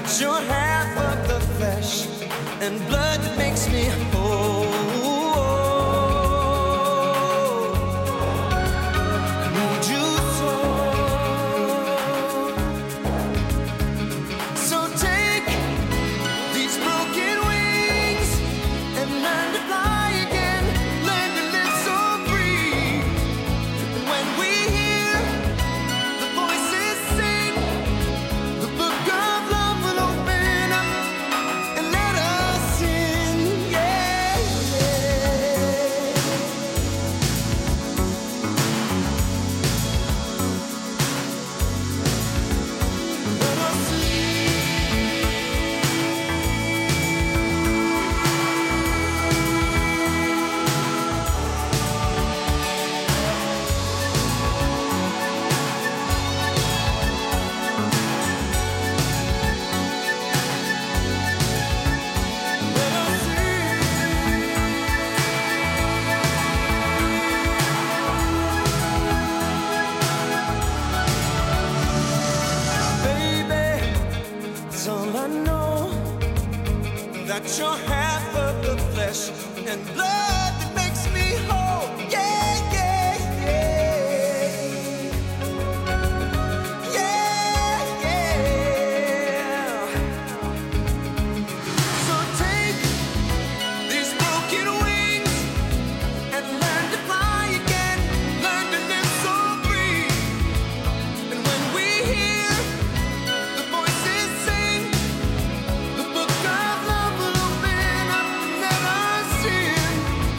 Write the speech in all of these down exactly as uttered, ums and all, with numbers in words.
that you're half of the flesh and blood that makes me whole. I need you so. So take these broken wings and learn to fly again. Learn to live so free. And when we hear the voices sing, the book of love will open up and let us in. Yeah, let us that you're half of the flesh and blood that makes me whole. Yeah, yeah, yeah. Yeah, yeah. So take these broken wings and learn to fly again. Learn to live so free. And when we hear the voices sing, the book of love will open up and let us in.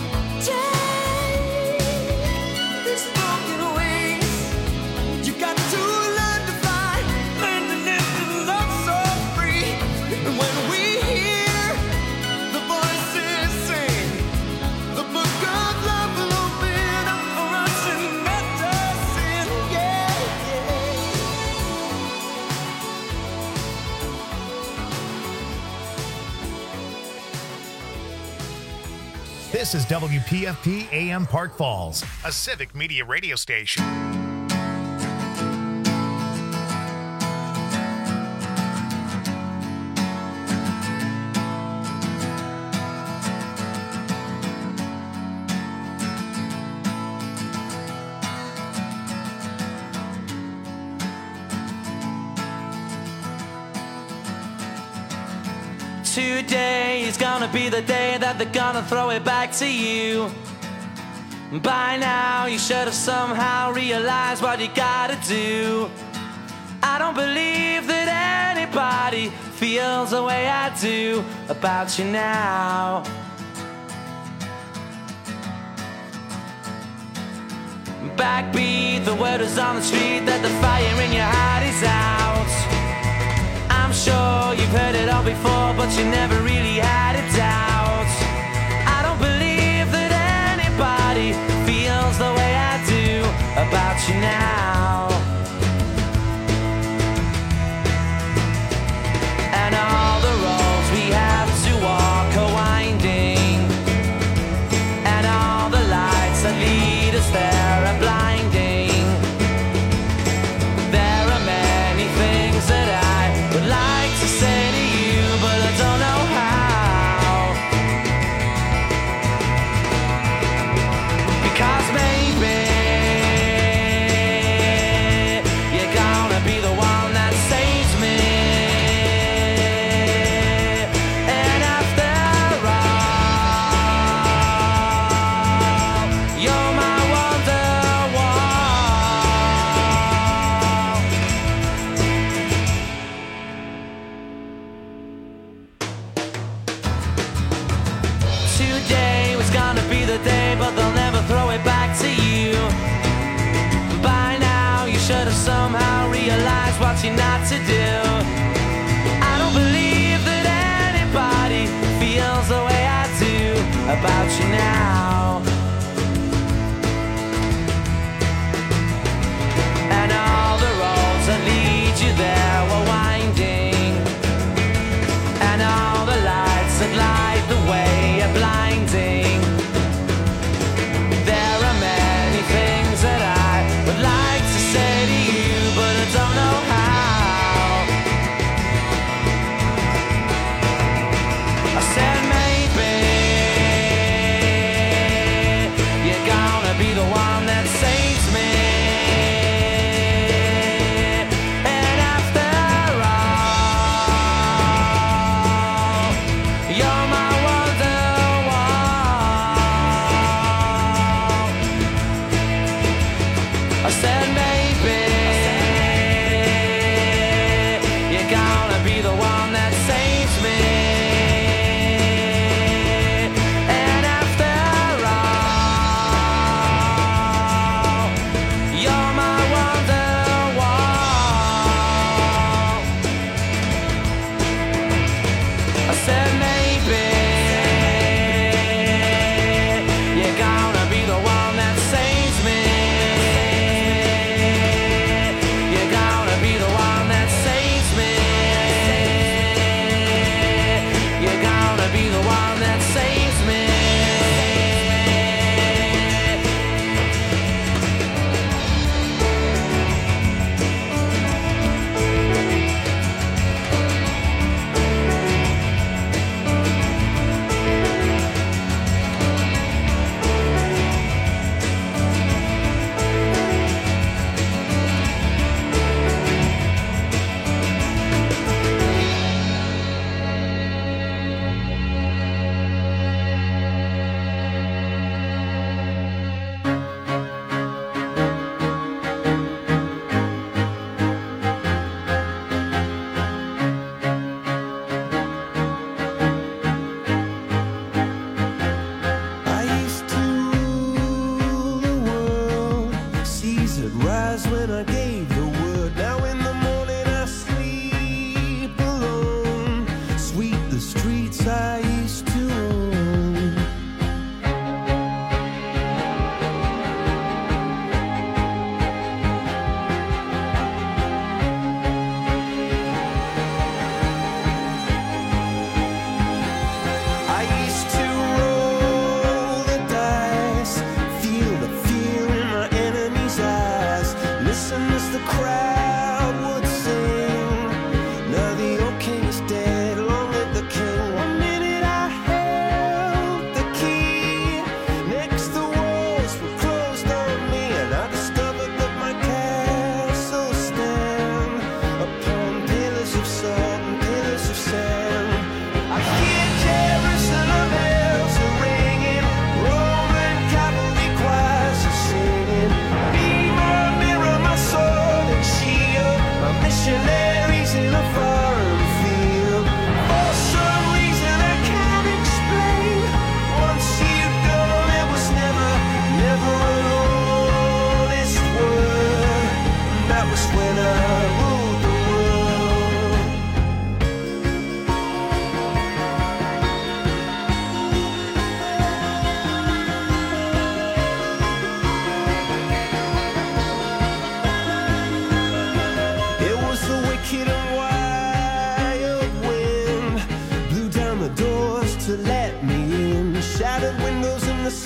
Take these broken wings. You got to learn to fly, learn to live and love so free. And when we hear the voices sing, the book of love will open up for us and let us in. Yeah, yeah. This is W P F P A M Park Falls, a civic media radio station. Today is gonna be the day that they're gonna throw it back to you. By now you should have somehow realized what you gotta do. I don't believe that anybody feels the way I do about you now. Backbeat, the word is on the street that the fire in your heart is out. I'm sure you've heard it all before, but you never really had a doubt. I don't believe that anybody feels the way I do about you now. And all the roads we have to walk are winding, and all the lights that lead us there are blinding. There are many things that I would like to say to you, but I don't know how. Because maybe you're gonna be the one that saves me. And after all, you're my Today was gonna be the day, but they'll never throw it back to you. By now you should have somehow realized what you're not to do. I don't believe that anybody feels the way I do about you now. And all the roads that lead you there were winding, and all the lights that light the way are blinding. There are many things that I would like to say to you, but I don't know how.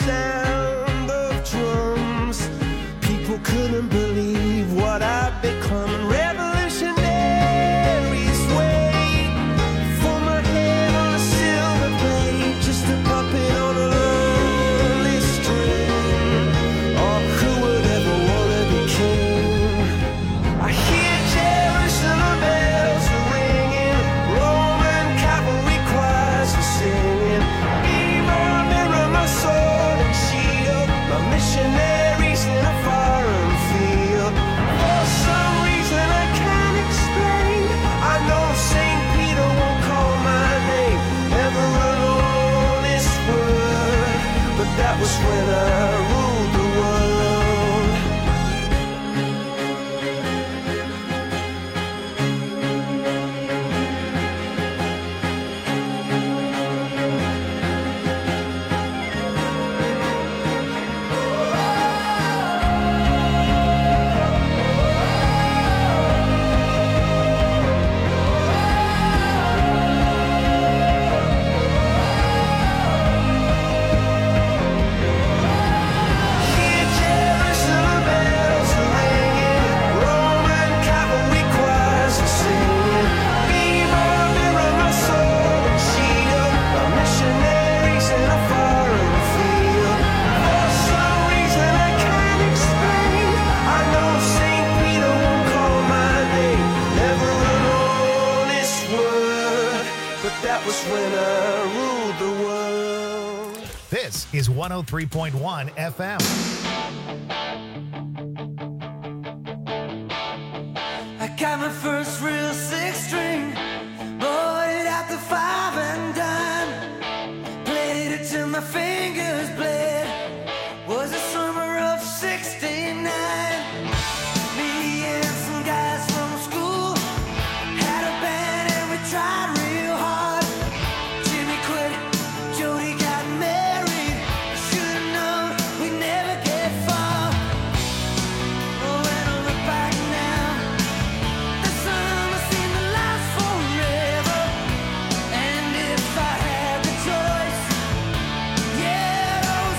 sound of drums. People couldn't believe what I'd become. Revolutionaries wait for my head on a silver plate, just a puppet on a lonely string. Oh, who would ever wanna be king? I hear Jerusalem bells are ringing, Roman cavalry choirs are singing. Be my mirror, my sword and shield, my missionaries in a foreign field. For some reason I can't explain, I know Saint Peter won't call my name ever alone this word, but that was when I ruled the world. Hear Jerusalem bells are ringing, Roman cavalry choirs are singing. Be my mirror, my sword and shield, my missionaries in a foreign field. For some reason I can't explain, I know Saint Peter won't call my name never an honest word, but that was when I ruled the world. This is one oh three point one F M. I got my first real six string, bought it at the five and dime, played it till my fingers bled. Was the summer of sixty-nine. Me and some guys from school had a band and we tried real hard. Jimmy quit, Jody got married. I should've known we'd never get far. Oh, when I look back now, the summer seemed to last forever. And if I had the choice, yeah, I'd always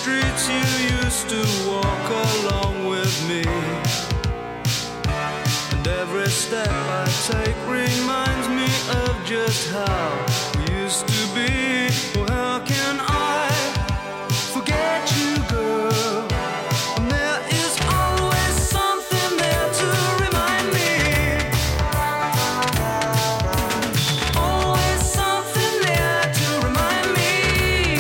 streets you used to walk along with me. And every step I take reminds me of just how we used to be. Well, how can I forget you, girl? And there is always something there to remind me. Always something there to remind me.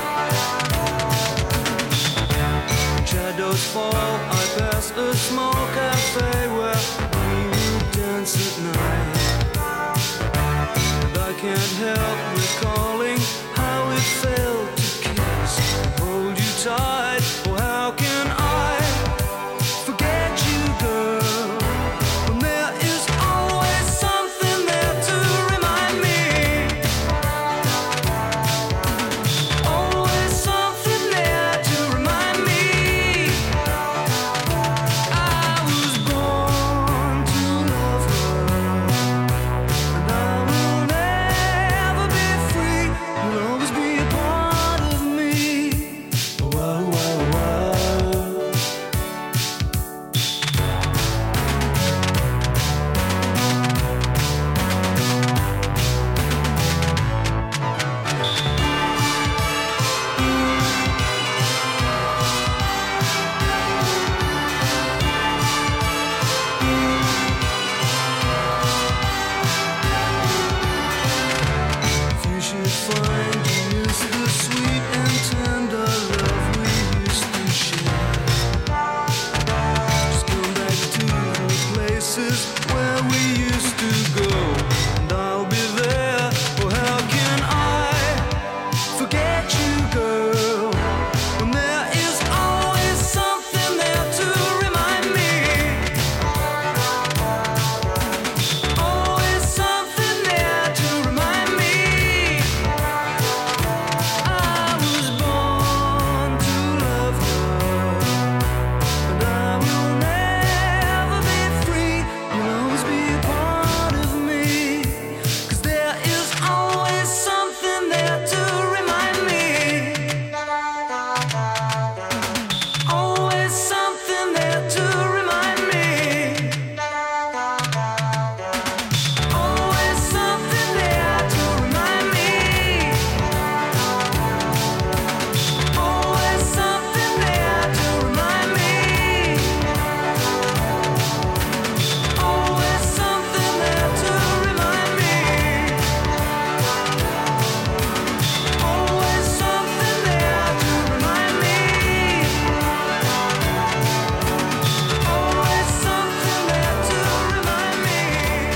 When shadows fall, I pass a small cafe where we would dance at night. And I can't help recalling how it felt to kiss and hold you tight. Oh, how can I forget you, girl? When there is always something there to remind me. Always something there to remind me. I was born to love her, and I will never be free. You'll always be a part of me. Whoa, whoa, whoa. If you should find you miss the sweet and tender love we used to share, just come back to the places where we used to go, and I'll be there. Oh, how can I forget you, girl? When there is always something there to remind me. Always something there to remind me. I was born to love her, and I will never be free. You'll always be a part of me. 'Cause there is always something there to remind me. Always something there to remind me. Always something there to remind me. Always something there to remind me. Always something there to remind me. Always something there to remind me. Always something there to remind me.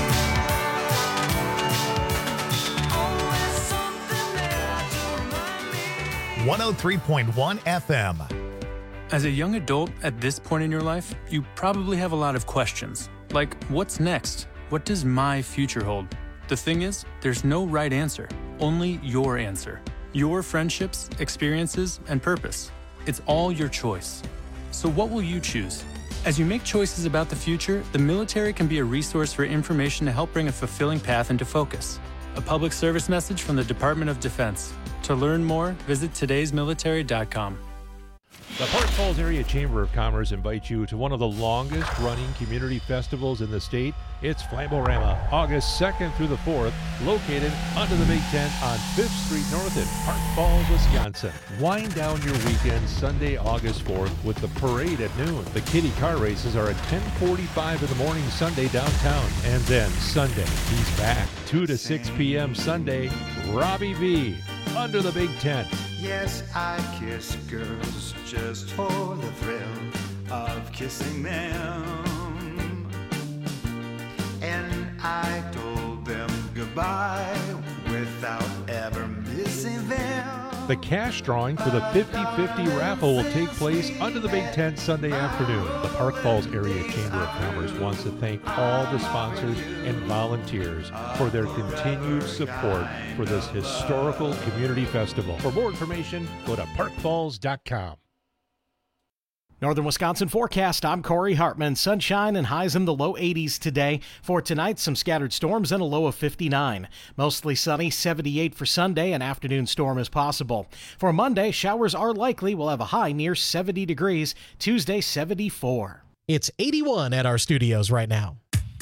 Always something there to remind me. one oh three point one F M. As a young adult at this point in your life, you probably have a lot of questions. Like, what's next? What does my future hold? The thing is, there's no right answer, only your answer. Your friendships, experiences, and purpose. It's all your choice. So what will you choose? As you make choices about the future, the military can be a resource for information to help bring a fulfilling path into focus. A public service message from the Department of Defense. To learn more, visit todays military dot com. The Park Falls Area Chamber of Commerce invites you to one of the longest running community festivals in the state. It's Flamborama, August second through the fourth, located under the Big Tent on fifth Street North in Park Falls, Wisconsin. Wind down your weekend Sunday, August fourth with the parade at noon. The kiddie car races are at ten forty-five in the morning Sunday downtown. And then Sunday, he's back, two to six p.m. Sunday, Robbie V, under the Big Tent. Yes, I kiss girls just for the thrill of kissing them. And I told them goodbye without ever missing them. The cash drawing for the fifty fifty raffle will take place under the Big Tent Sunday afternoon. The Park Falls Area Chamber of Commerce wants to thank all the sponsors and volunteers for their continued support for this historical community festival. For more information, go to park falls dot com. Northern Wisconsin forecast. I'm Corey Hartman. Sunshine and highs in the low eighties today. For tonight, some scattered storms and a low of fifty-nine. Mostly sunny, seventy-eight for Sunday. An afternoon storm is possible. For Monday, showers are likely. We'll have a high near seventy degrees. Tuesday, seventy-four. It's eighty-one at our studios right now.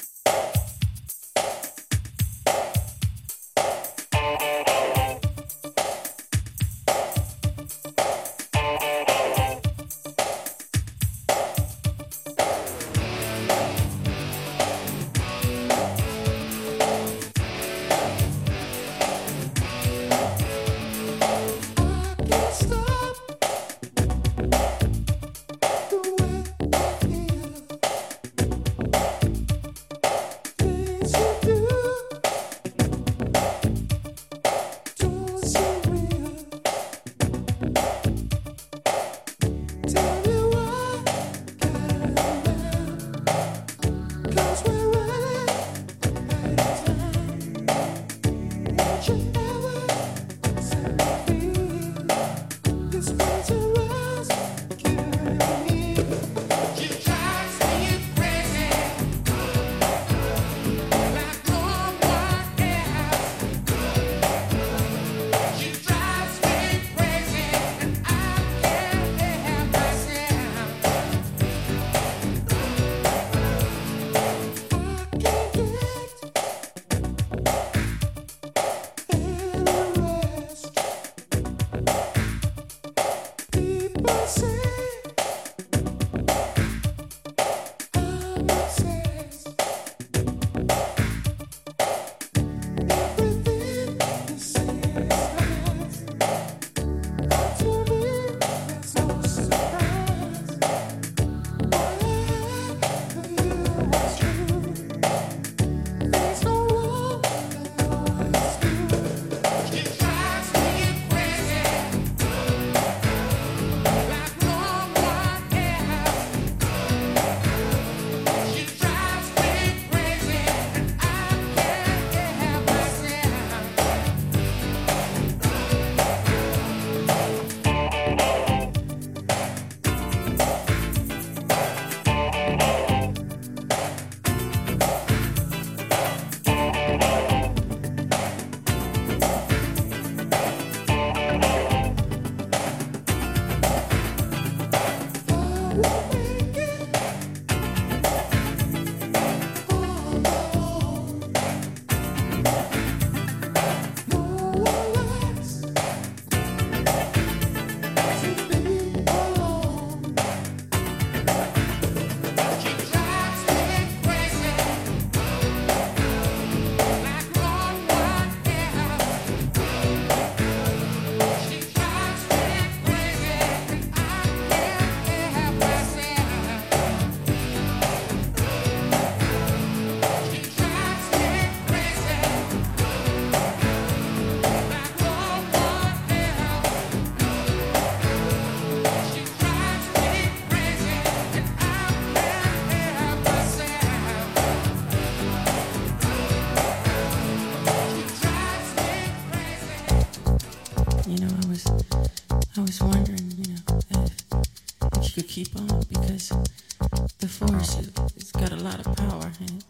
Keep on, because the force is, it's got a lot of power, and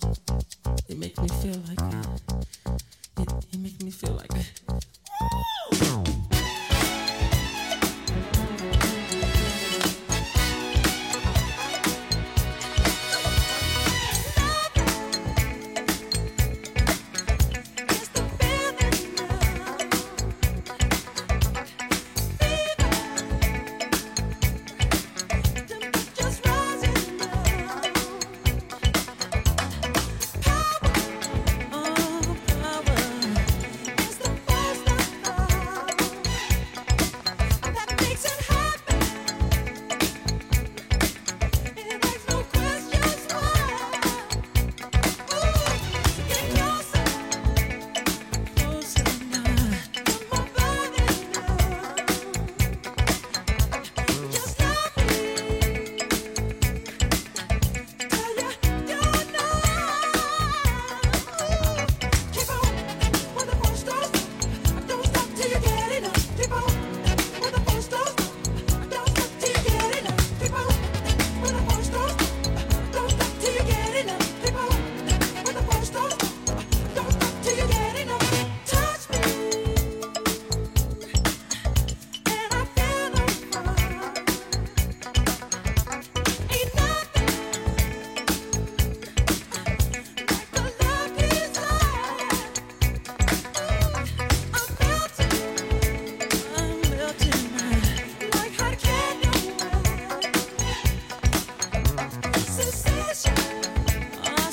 it makes me feel like that. It, it makes me feel like that. Just rising now. Power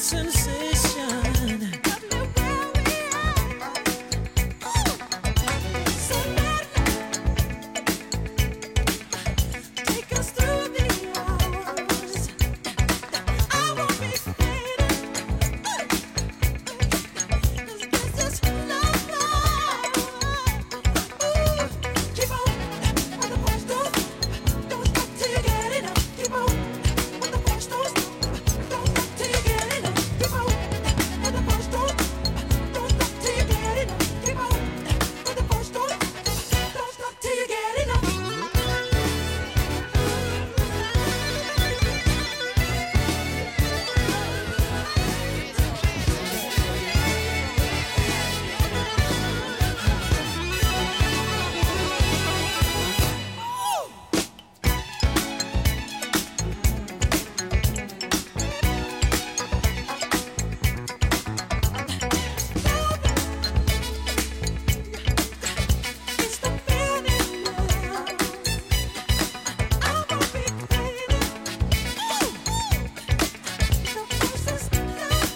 sensation. Take us through the hours. I won't be fading. This is love, love. Ooh, keep on with the first dose. Don't stop till you get enough. Keep on with the first dose. Don't stop till you get enough. Keep on with the first dose. Don't stop till you get enough. Keep on with the first dose. Don't stop till you get enough. It's the feeling now. I won't be fading. The process love,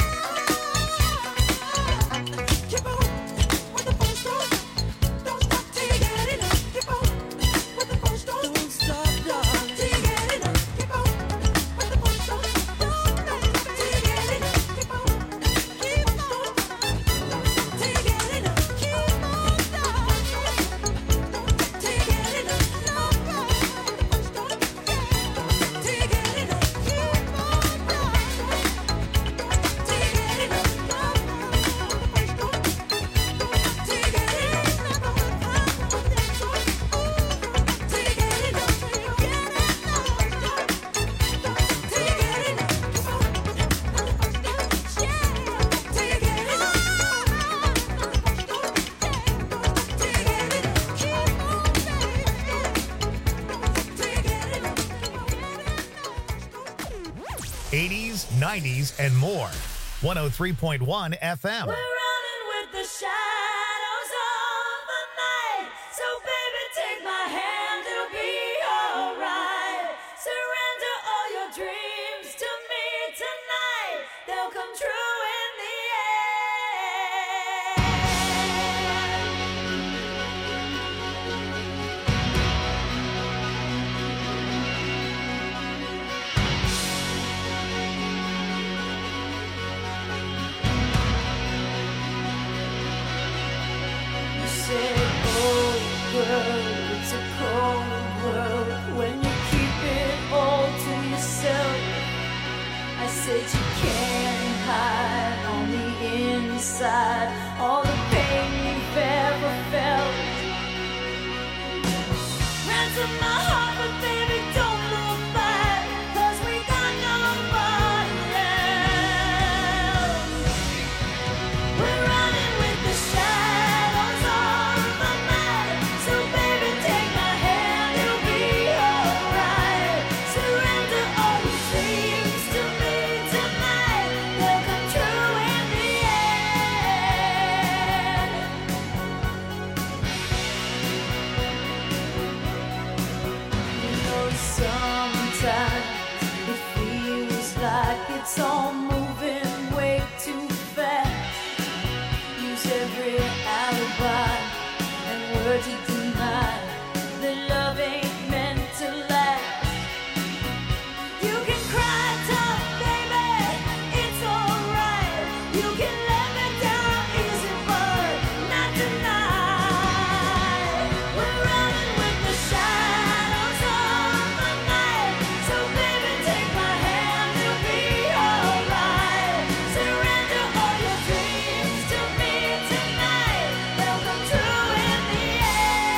love. Keep on with the first dose. Don't stop till you get enough. Keep on with the first dose. Don't stop, darling, till you get enough. Keep on with the first dose. Don't stop till you get enough. Keep on, keep on. Don't stop till you get enough. Keep on, darling. Don't stop till you get enough. Love, love. With the first dose. Till you get enough. Keep on, darling. Till you get enough. Love, love. With the first dose. Till you get enough. Love, love. With the first dose. Till you get enough. Till you get enough. Till you get enough. Keep on with the first dose. Yeah. Till you get enough. Till you get enough. Keep on, baby. eighties, nineties, and more. one oh three point one F M. We're running with the shadows of the night. So baby, take my hand, it'll be alright. Surrender all your dreams to me tonight. They'll come true in the You say, oh girl, it's a cold world when you keep it all to yourself. I said you can't hide on the inside all the pain you've ever felt. Ransom my heart, but baby, don't look back, 'cause we got nobody else. We're running with the shadows of the night. So baby, take my hand, it'll be alright. Surrender all your dreams to me tonight. They'll come true in the end. You know sometimes it feels like it's all moving way too fast. Use every alibi and word to deny that love ain't meant to last. You can cry tough, baby, it's alright. You can let me down easy, but not tonight. We're running with the shadows of the night. So baby, take my hand, it'll be alright. Surrender all your dreams to me tonight. They'll come true in the end.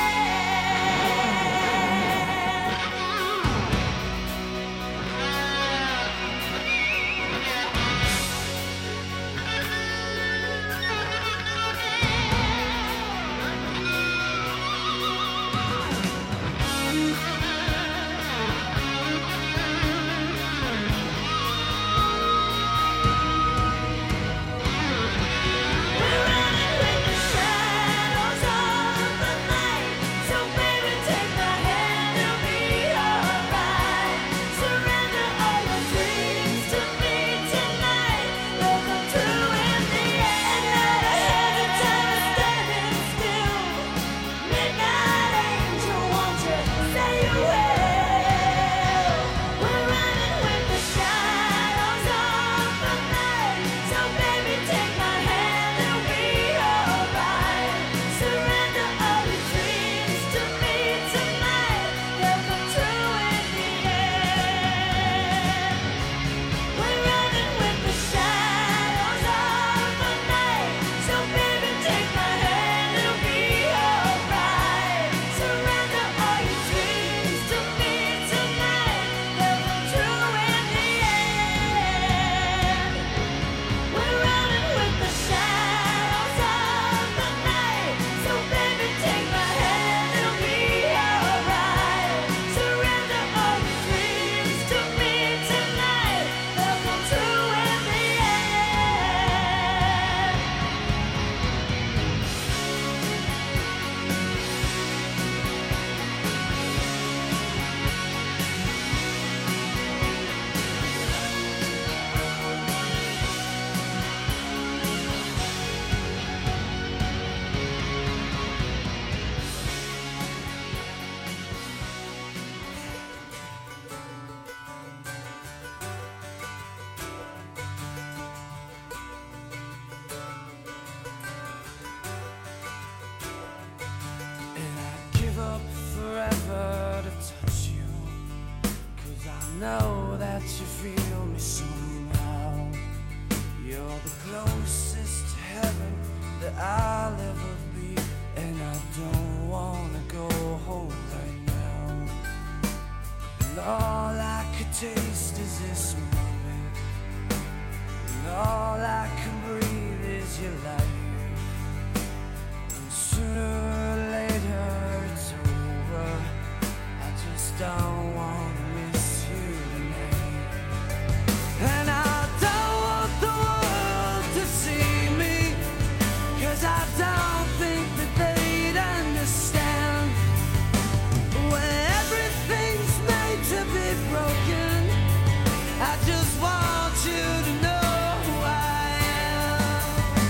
I'll ever be, and I don't wanna go home right now. And all I could taste is this moment, and all I can breathe is your light. And sooner or later it's over. I just don't wanna miss you tonight. And I don't want the world to see me, 'cause I don't think that they'd understand. When everything's made to be broken, I just want you to know who I am.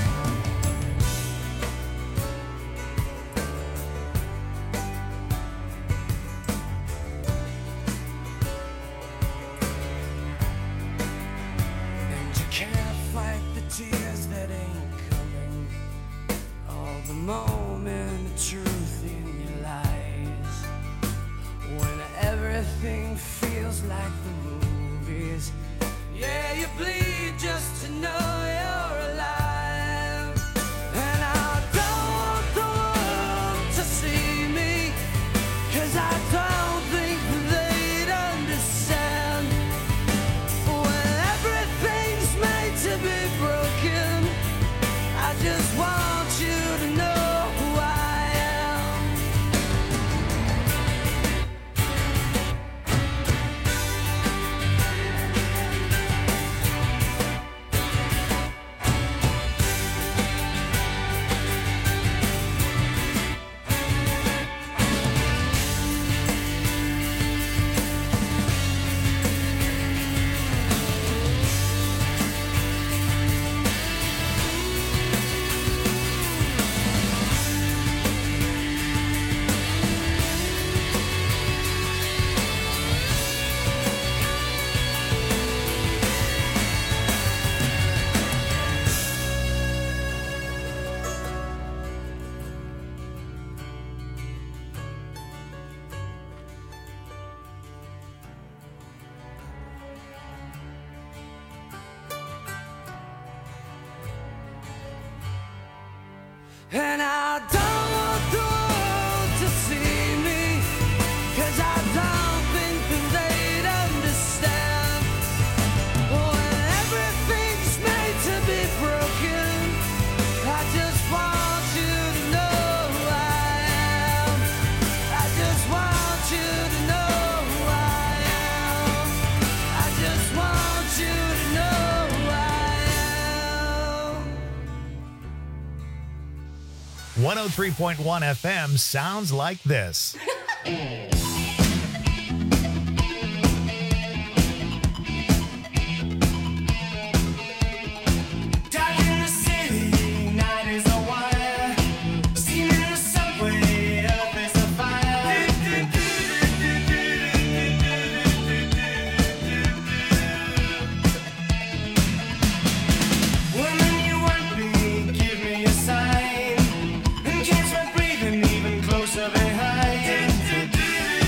And you can't fight the tears that ain't coming, all the moment of truth in your lies. When everything feels like the movies, yeah, you bleed just to know you're alive. And I don't want the world to see me, 'cause I don't think that they'd understand. When everything's made to be broken, I just want you to know who I am. And I don't want the world to see me, 'cause I don't think that they'd understand. When everything's made to be broken, I just want you to know who I am. I just want you to know who I am. I just want you to know who I am. one oh three point one F M sounds like this. Dark in the city, night is a wire. Steam in the subway, earth is a fire. Woman, you want me, give me a sign. And catch my breathing even closer behind.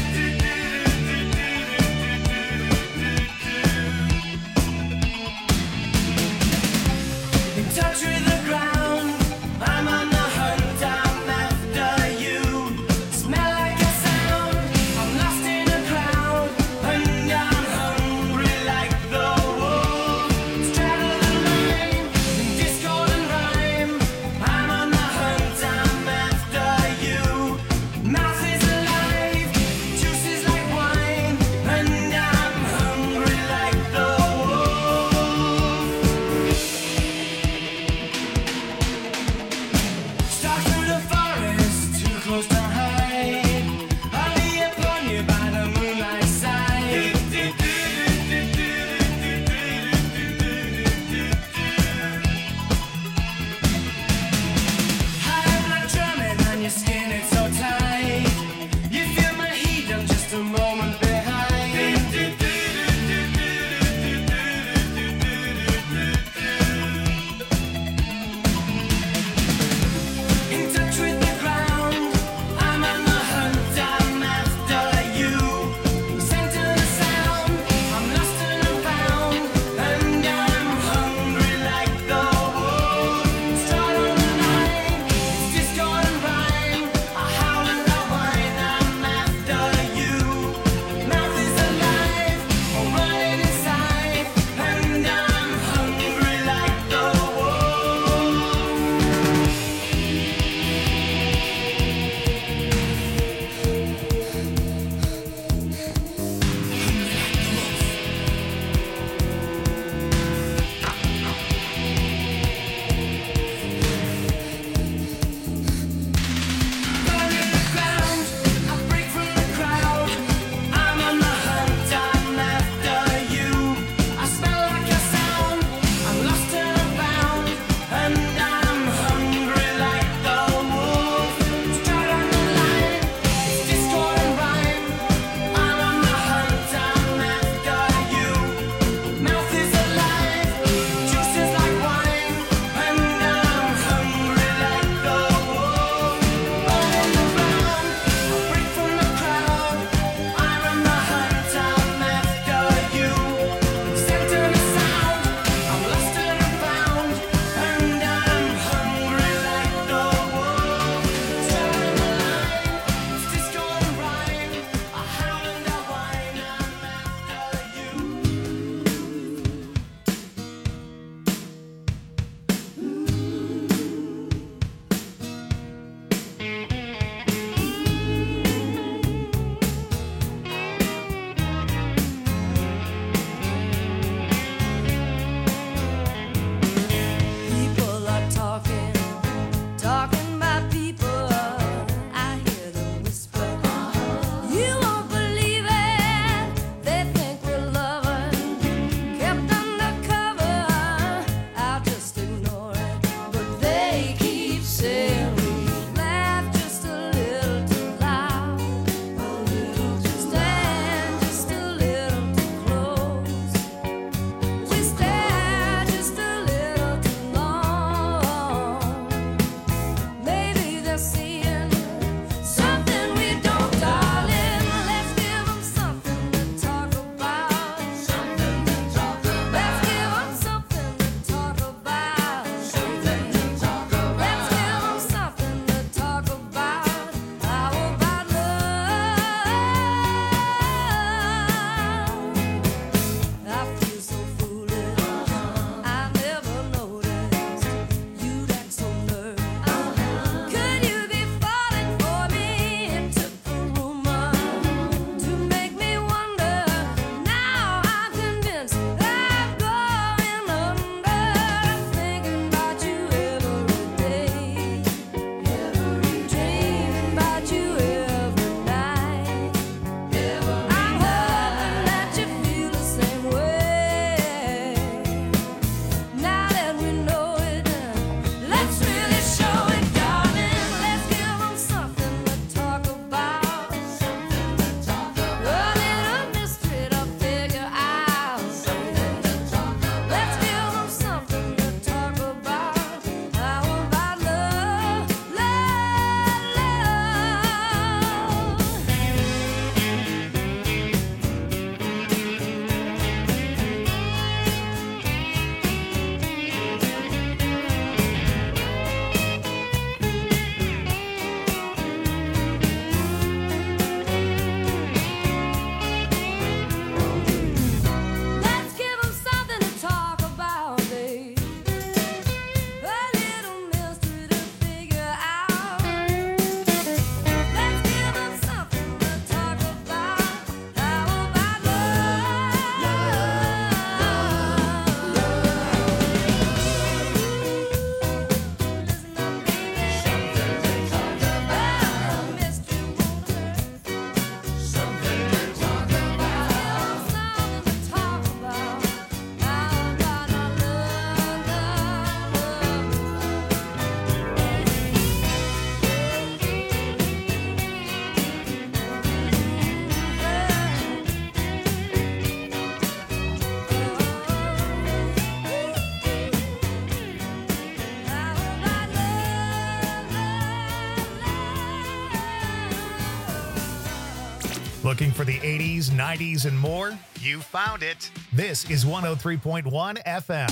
Looking for the eighties, nineties, and more? You found it. This is one oh three point one F M.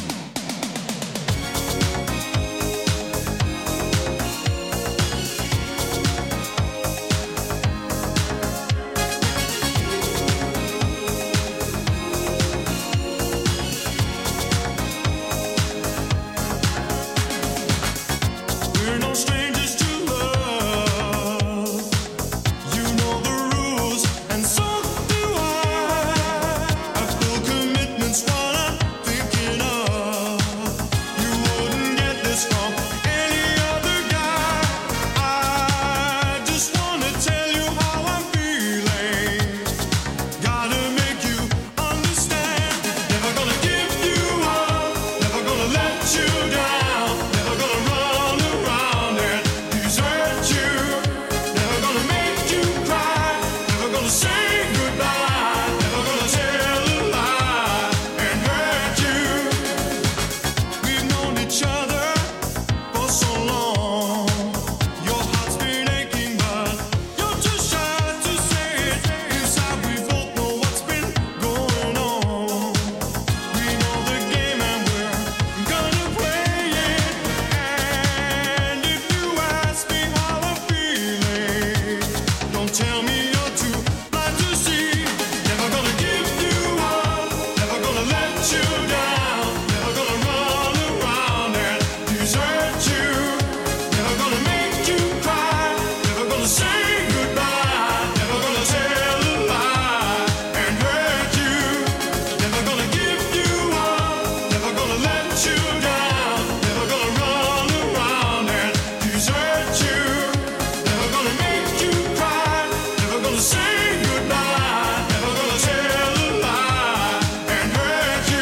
We're no strangers to love. You know the rules, and so do I. I feel commitment's what I'm thinking of. You wouldn't get this from any other guy. I just wanna tell you how I'm feeling. Gotta make you understand. Never gonna give you up. Never gonna let you down. Never gonna run around and desert you. Never gonna make you cry. Never gonna say goodbye. Never gonna tell a lie and hurt you. We've known each other for so long. Your heart's been aching, but you're too shy to say it. Inside we both know what's been going on. We know the game and we're gonna play it. And if you ask me how I'm feeling, don't tell me you're too blind to see. Never gonna give you up. Never gonna let you down. Never gonna run around and desert you. Never gonna make you cry. Never gonna say goodbye. Never gonna tell a lie and hurt you. Never gonna give you up. Never gonna let you down. Never gonna run around and desert you. Never gonna make you cry. Never gonna say goodbye. Never gonna tell a lie and hurt you.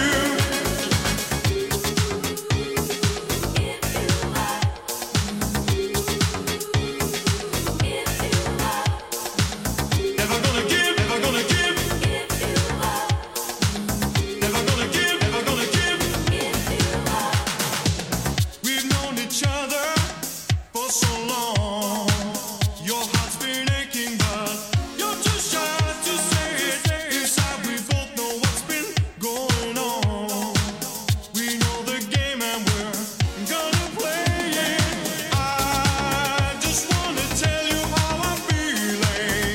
Never gonna give, never gonna give. Never gonna give, never gonna give. We've known each other for so long. Your heart's been aching, but you're too shy to say it. Inside we both know what's been going on. We know the game and we're gonna play it. I just wanna tell you how I'm feeling.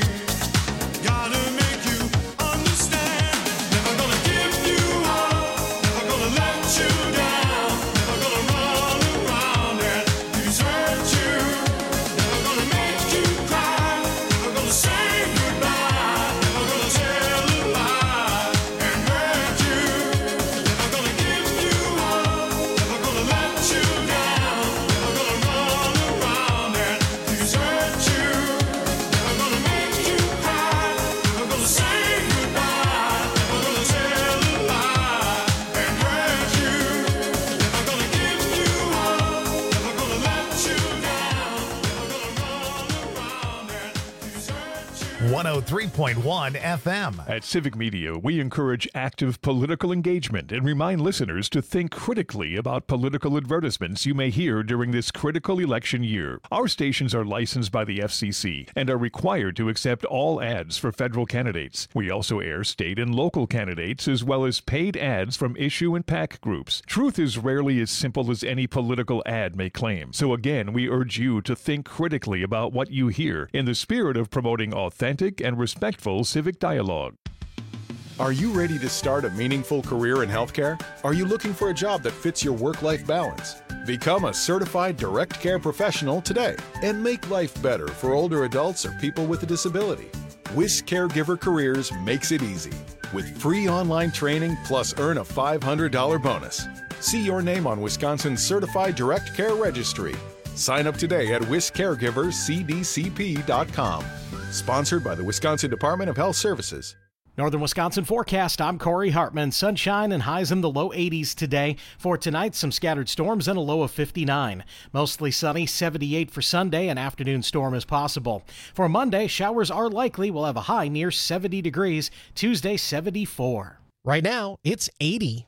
Gotta make you understand. Never gonna give you up. Never gonna let you down. Never gonna run around and desert you. Never gonna make you cry. Never gonna say goodbye. Never gonna tell a lie and hurt you. Never gonna give you up. Never gonna let you down. Never gonna run around and desert you. Never gonna make you cry. Never gonna say goodbye. Never gonna tell a lie and hurt you. Never gonna give you up. Never gonna let you down. Never gonna run around and desert you. one oh three point one F M. At Civic Media, we encourage active political engagement and remind listeners to think critically about political advertisements you may hear during this critical election year. Our stations are licensed by the F C C and are required to accept all ads for federal candidates. We also air state and local candidates as well as paid ads from issue and PAC groups. Truth is rarely as simple as any political ad may claim. So again, we urge you to think critically about what you hear in the spirit of promoting authentic and respectful civic dialogue. Are you ready to start a meaningful career in healthcare? Are you looking for a job that fits your work-life balance? Become a certified direct care professional today and make life better for older adults or people with a disability. Wish Caregiver Careers makes it easy with free online training plus earn a five hundred dollars bonus. See your name on Wisconsin's Certified Direct Care Registry. Sign up today at wish caregivers c d c p dot com. Sponsored by the Wisconsin Department of Health Services. Northern Wisconsin forecast. I'm Corey Hartman. Sunshine and highs in the low eighties today. For tonight, some scattered storms and a low of fifty-nine. Mostly sunny, seventy-eight for Sunday. An afternoon storm is possible. For Monday, showers are likely. We'll have a high near seventy degrees. Tuesday, seventy-four. Right now, it's eighty.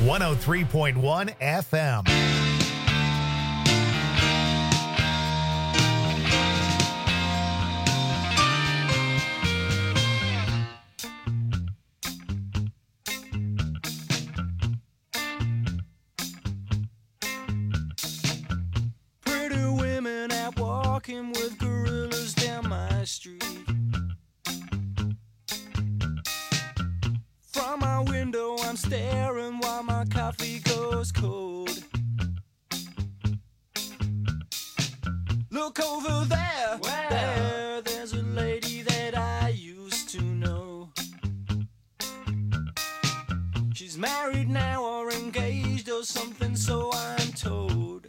one oh three point one F M. Pretty women out walking with gorillas down my street. From my window I'm staring while my coffee goes cold. Look over there, there, there's a lady that I used to know. She's married now or engaged or something, so I'm told.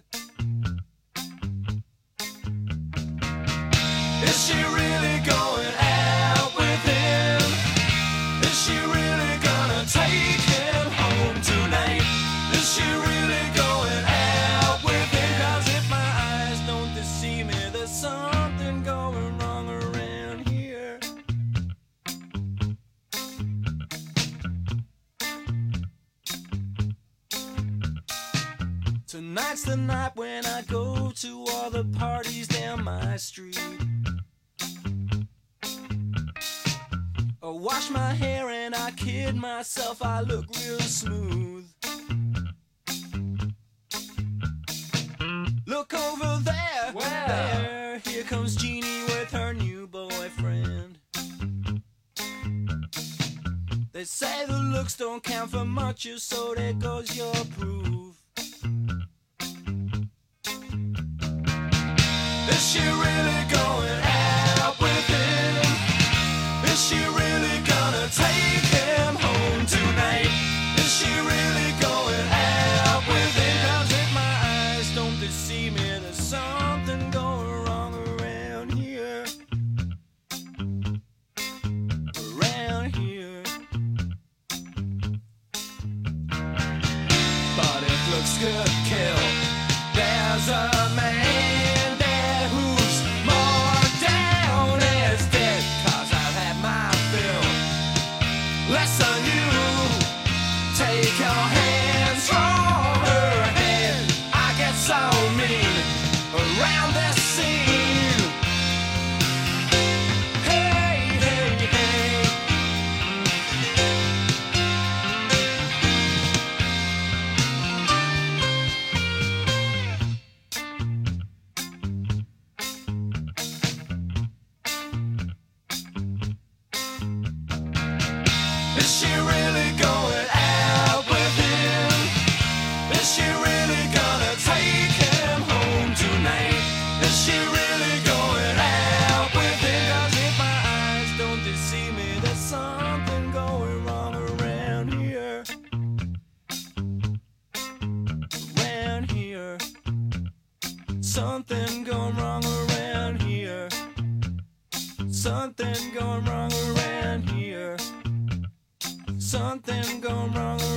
Is she really going out with him? Is she really gonna take him home tonight? Is she really going out with him? 'Cause if my eyes don't deceive me, there's something going wrong around here. Tonight's the night when I go to all the parties down my street. I wash my hair and I kid myself, I look real smooth. Look over there, there, here comes Jeannie with her new boyfriend. They say the looks don't count for much, so there goes your proof. Is she really going out with him? Is she really gonna take him home tonight? Is she really going out with him? 'Cause if my eyes don't deceive me, there's something going wrong around here. Around here. But if looks could kill, there's a man there who's more down as dead. 'Cause I've had my fill. Less than you. Take your hands from her head. I get so mean around this scene. Hey, hey, hey. Is she really going out with him? Is she really gonna take him home tonight? Is she really going out with him? 'Cause if my eyes don't deceive me, there's something going wrong around here. Around here. Something going wrong around here. Something going wrong around here. Something going wrong around